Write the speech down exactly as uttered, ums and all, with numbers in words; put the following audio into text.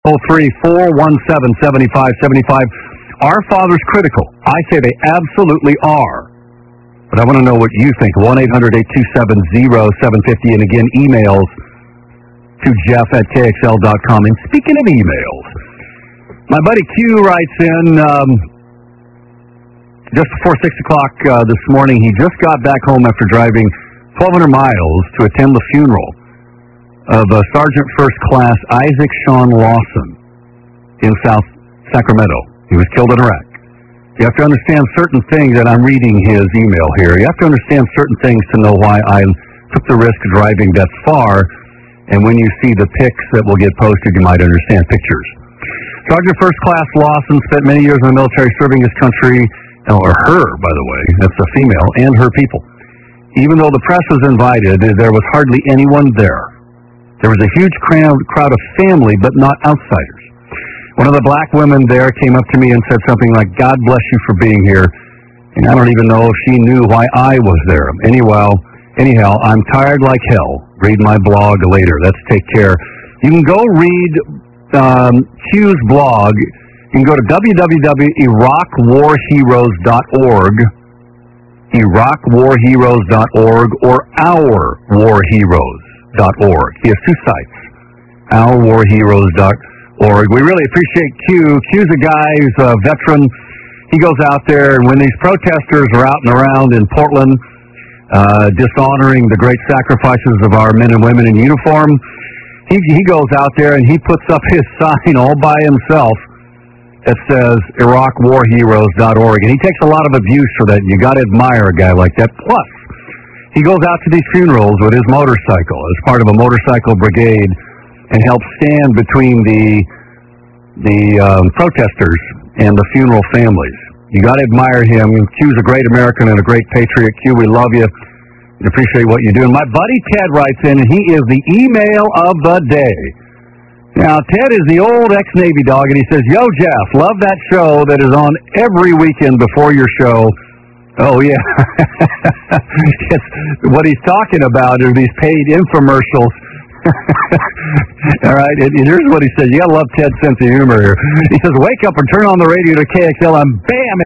oh three, four one seven, seven five seven five. Are fathers critical? I say they absolutely are. But I want to know what you think. one eight hundred, eight two seven, oh seven five oh. And again, emails to Jeff at K X L dot com. And speaking of emails, my buddy Q writes in um, just before six o'clock uh, this morning. He just got back home after driving twelve hundred miles to attend the funeral of uh, Sergeant First Class Isaac Sean Lawson in South Sacramento. He was killed in Iraq. You have to understand certain things, and I'm reading his email here. You have to understand certain things to know why I took the risk of driving that far, and when you see the pics that will get posted, you might understand pictures. Sergeant First Class Lawson spent many years in the military serving his country, or her, by the way, that's a female, and her people. Even though the press was invited, there was hardly anyone there. There was a huge crowd, crowd of family, but not outsiders. One of the black women there came up to me and said something like, "God bless you for being here." And I don't even know if she knew why I was there. Anyhow, anyhow, I'm tired like hell. Read my blog later. Let's take care. You can go read um, Q's blog. You can go to w w w dot iraq war heroes dot org, iraq war heroes dot org, or our war heroes dot org. He has two sites, our war heroes dot org. We really appreciate Q. Q's a guy who's a veteran. He goes out there, and when these protesters are out and around in Portland, uh, dishonoring the great sacrifices of our men and women in uniform, he, he goes out there and he puts up his sign all by himself that says iraq war heroes dot org. And he takes a lot of abuse for that. You got to admire a guy like that. Plus, he goes out to these funerals with his motorcycle as part of a motorcycle brigade and helps stand between the the um, protesters and the funeral families. You got to admire him. Q's a great American and a great patriot. Q, we love you and appreciate what you do. And my buddy Ted writes in, and he is the email of the day. Now, Ted is the old ex-Navy dog, and he says, "Yo, Jeff, love that show that is on every weekend before your show." Oh, yeah. Yes, what he's talking about are these paid infomercials. All right, and here's what he said. You got to love Ted's sense of humor here. He says, "Wake up and turn on the radio to K X L, and bam,